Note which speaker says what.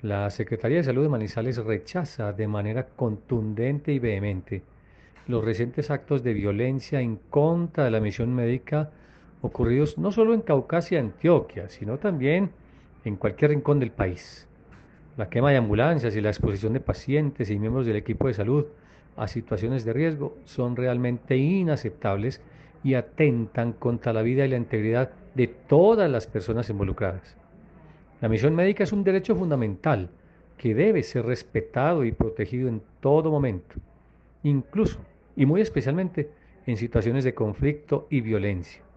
Speaker 1: La Secretaría de Salud de Manizales rechaza de manera contundente y vehemente los recientes actos de violencia en contra de la misión médica ocurridos no solo en Caucasia y Antioquia, sino también en cualquier rincón del país. La quema de ambulancias y la exposición de pacientes y miembros del equipo de salud a situaciones de riesgo son realmente inaceptables y atentan contra la vida y la integridad de todas las personas involucradas. La misión médica es un derecho fundamental que debe ser respetado y protegido en todo momento, incluso y muy especialmente en situaciones de conflicto y violencia.